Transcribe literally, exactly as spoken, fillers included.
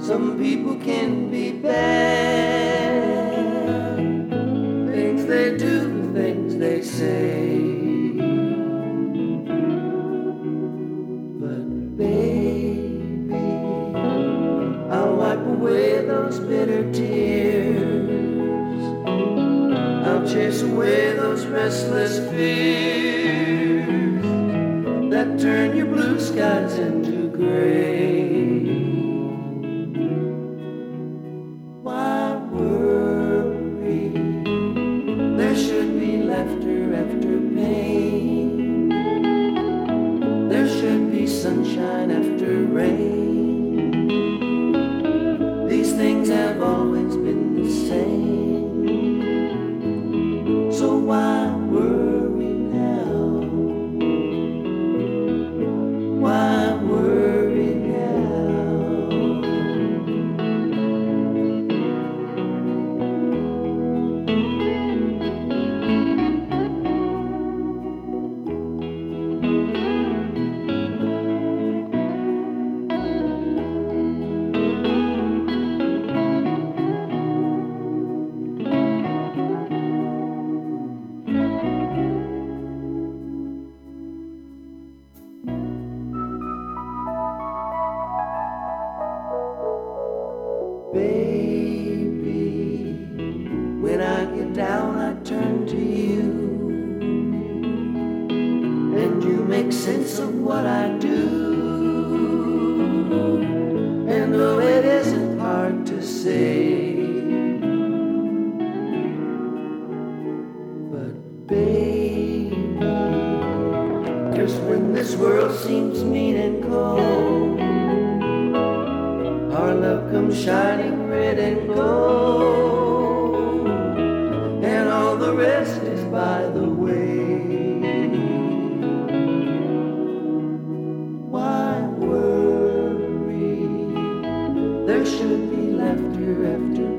Some people can be bad. Things they do, things they say. But baby, I'll wipe away those bitter tears. I'll chase away those restless fears that turn your blue skies into gray. Why worry? There should be laughter after pain. There should be sunshine after rain. These things have always been the same. So why worry now? Why worry now? Baby, when I get down, I turn to you, and you make sense of what I do. And though it isn't hard to say, but baby, 'cause when this world seems mean and cold, our love comes shining red and gold, and all the rest is by the way. Why worry? There should be laughter after